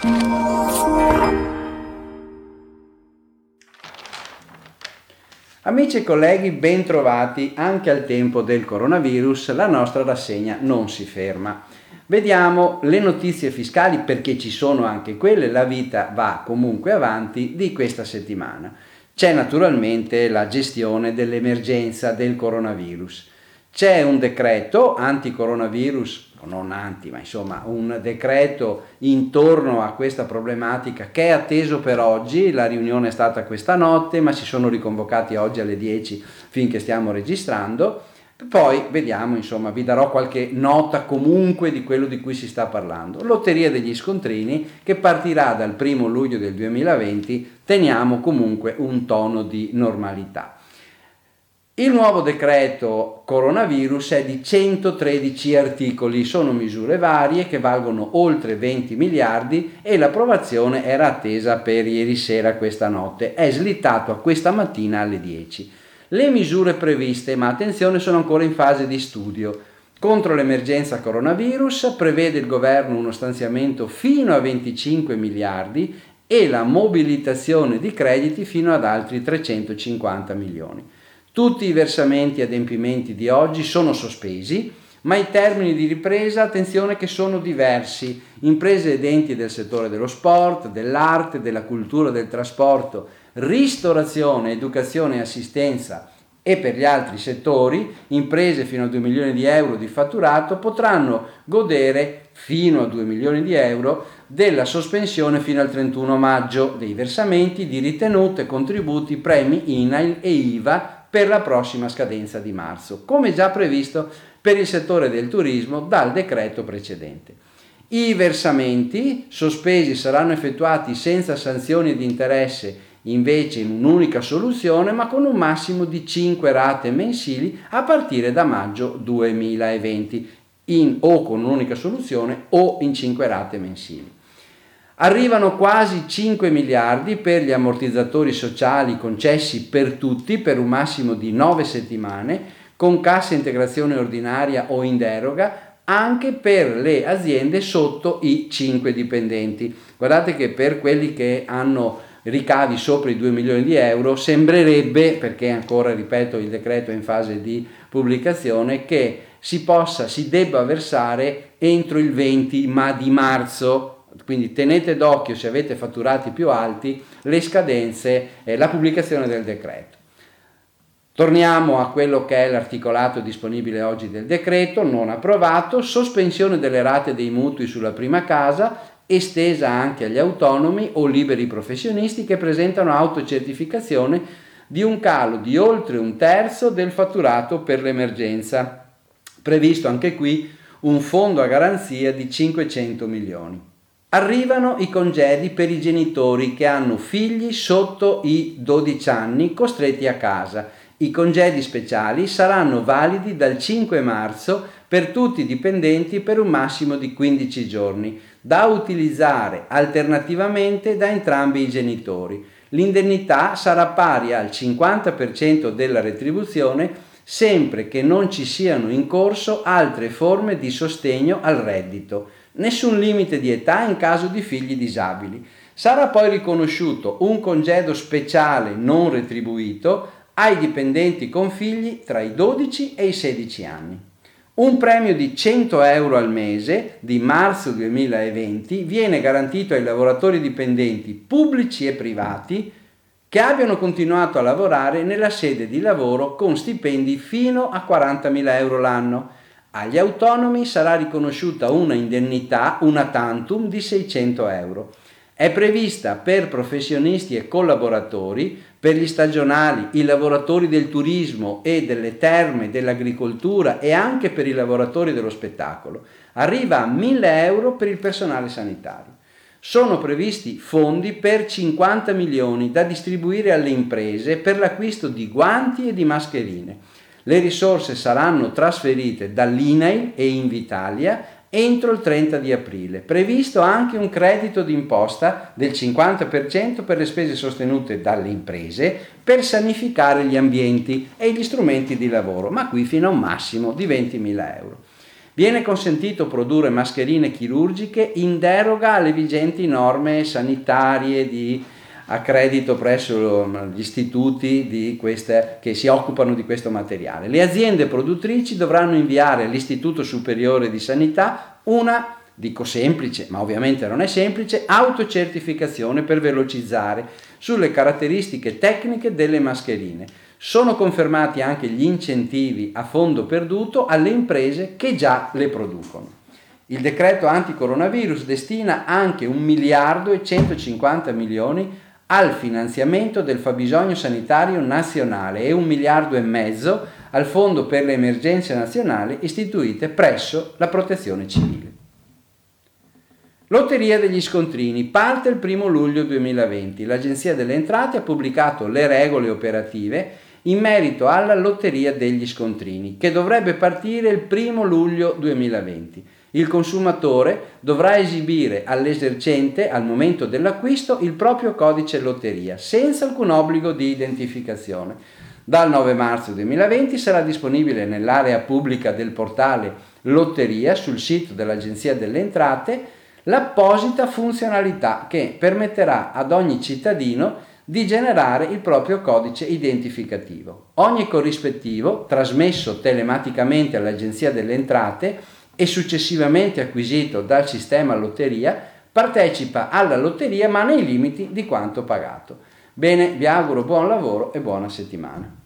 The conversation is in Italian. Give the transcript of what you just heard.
Amici e colleghi, ben trovati. Anche al tempo del coronavirus la nostra rassegna non si ferma. Vediamo le notizie fiscali, perché ci sono anche quelle, la vita va comunque avanti, di questa settimana. C'è naturalmente la gestione dell'emergenza del coronavirus. C'è un decreto anti-coronavirus, non anti, ma insomma un decreto intorno a questa problematica che è atteso per oggi. La riunione è stata questa notte, ma si sono riconvocati oggi alle 10 finché stiamo registrando. Poi vediamo, insomma, vi darò qualche nota comunque di quello di cui si sta parlando. Lotteria degli scontrini, che partirà dal 1 luglio del 2020, teniamo comunque un tono di normalità. Il nuovo decreto coronavirus è di 113 articoli, sono misure varie che valgono oltre 20 miliardi e l'approvazione era attesa per ieri sera, questa notte, è slittato a questa mattina alle 10. Le misure previste, ma attenzione, sono ancora in fase di studio. Contro l'emergenza coronavirus prevede il governo uno stanziamento fino a 25 miliardi e la mobilitazione di crediti fino ad altri 350 milioni. Tutti i versamenti e adempimenti di oggi sono sospesi, ma i termini di ripresa, attenzione, che sono diversi. Imprese ed enti del settore dello sport, dell'arte, della cultura, del trasporto, ristorazione, educazione e assistenza, e per gli altri settori, imprese fino a 2 milioni di euro di fatturato potranno godere fino a 2 milioni di euro della sospensione fino al 31 maggio dei versamenti di ritenute, contributi, premi INAIL e IVA per la prossima scadenza di marzo, come già previsto per il settore del turismo dal decreto precedente. I versamenti sospesi saranno effettuati senza sanzioni di interesse, invece in un'unica soluzione, ma con un massimo di 5 rate mensili a partire da maggio 2020, o con un'unica soluzione o in 5 rate mensili. Arrivano quasi 5 miliardi per gli ammortizzatori sociali concessi per tutti per un massimo di 9 settimane, con cassa integrazione ordinaria o in deroga, anche per le aziende sotto i 5 dipendenti. Guardate che per quelli che hanno ricavi sopra i 2 milioni di euro sembrerebbe, perché ancora, ripeto, il decreto è in fase di pubblicazione, che si debba versare entro il 20 di marzo. Quindi tenete d'occhio, se avete fatturati più alti, le scadenze e la pubblicazione del decreto. Torniamo a quello che è l'articolato disponibile oggi del decreto, non approvato: sospensione delle rate dei mutui sulla prima casa, estesa anche agli autonomi o liberi professionisti che presentano autocertificazione di un calo di oltre un terzo del fatturato per l'emergenza. Previsto anche qui un fondo a garanzia di 500 milioni. Arrivano i congedi per i genitori che hanno figli sotto i 12 anni costretti a casa. I congedi speciali saranno validi dal 5 marzo per tutti i dipendenti per un massimo di 15 giorni, da utilizzare alternativamente da entrambi i genitori. L'indennità sarà pari al 50% della retribuzione, sempre che non ci siano in corso altre forme di sostegno al reddito. Nessun limite di età in caso di figli disabili. Sarà poi riconosciuto un congedo speciale non retribuito ai dipendenti con figli tra i 12 e i 16 anni. Un premio di 100 euro al mese di marzo 2020 viene garantito ai lavoratori dipendenti pubblici e privati che abbiano continuato a lavorare nella sede di lavoro con stipendi fino a 40.000 euro l'anno. Agli autonomi sarà riconosciuta una indennità, una tantum, di 600 euro. È prevista per professionisti e collaboratori, per gli stagionali, i lavoratori del turismo e delle terme, dell'agricoltura e anche per i lavoratori dello spettacolo. Arriva a 1.000 euro per il personale sanitario. Sono previsti fondi per 50 milioni da distribuire alle imprese per l'acquisto di guanti e di mascherine. Le risorse saranno trasferite dall'INAIL e Invitalia entro il 30 di aprile. Previsto anche un credito d'imposta del 50% per le spese sostenute dalle imprese per sanificare gli ambienti e gli strumenti di lavoro, ma qui fino a un massimo di 20.000 euro. Viene consentito produrre mascherine chirurgiche in deroga alle vigenti norme sanitarie di accredito presso gli istituti che si occupano di questo materiale. Le aziende produttrici dovranno inviare all'Istituto Superiore di Sanità una, dico semplice, ma ovviamente non è semplice, autocertificazione per velocizzare sulle caratteristiche tecniche delle mascherine. Sono confermati anche gli incentivi a fondo perduto alle imprese che già le producono. Il decreto anticoronavirus destina anche 1.150 milioni al finanziamento del fabbisogno sanitario nazionale e 1,5 miliardi al Fondo per le emergenze nazionali istituite presso la Protezione Civile. Lotteria degli scontrini parte il 1 luglio 2020. L'Agenzia delle Entrate ha pubblicato le regole operative in merito alla Lotteria degli scontrini, che dovrebbe partire il 1 luglio 2020. Il consumatore dovrà esibire all'esercente al momento dell'acquisto il proprio codice lotteria, senza alcun obbligo di identificazione. Dal 9 marzo 2020 sarà disponibile nell'area pubblica del portale Lotteria sul sito dell'Agenzia delle Entrate l'apposita funzionalità che permetterà ad ogni cittadino di generare il proprio codice identificativo. Ogni corrispettivo, trasmesso telematicamente all'Agenzia delle Entrate e successivamente acquisito dal sistema lotteria, partecipa alla lotteria ma nei limiti di quanto pagato. Bene, vi auguro buon lavoro e buona settimana.